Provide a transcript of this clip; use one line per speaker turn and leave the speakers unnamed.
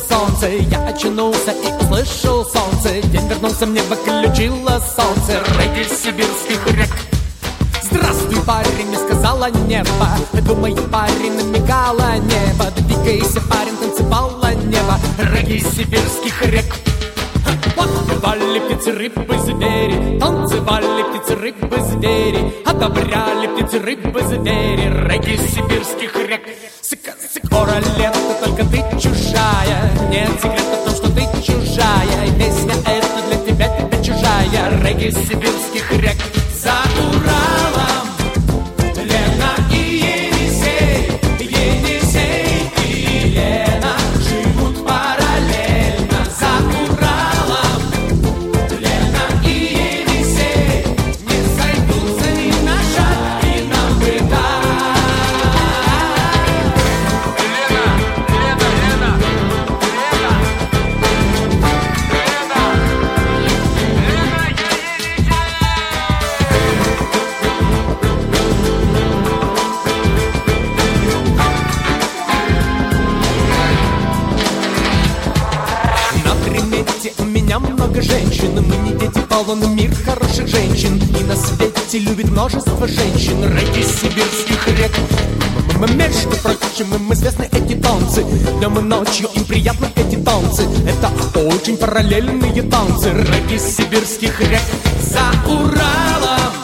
солнце. Я очнулся и услышал солнце. День вернулся, мне выключило солнце. Регги сибирских рек. Здравствуй, парень, мне сказала небо. Думаю, парень, намекала небо. Двигайся, парень, танцевала небо. Регги сибирских рек. Танцевали птицы, рыбы, звери. Танцевали птицы, рыбы, звери. Одобряли птицы, рыбы, звери. Регги сибирских рек. Скоро лето, только ты чужая. Нет секрета в том, что ты чужая. И песня эта для тебя, тебя чужая. Регги сибирских рек. За Уралом Лена и Енисей, Енисей и Лена живут параллельно. За Уралом Лена и Енисей не сойдутся ни на шаг, и нам бы так. У меня много женщин, мы не дети, полон мир хороших женщин. И на свете любит множество женщин. Регги сибирских рек. Между прочим, им известны эти танцы. Днем и ночью им приятны эти танцы. Это очень параллельные танцы. Регги сибирских рек. За Уралом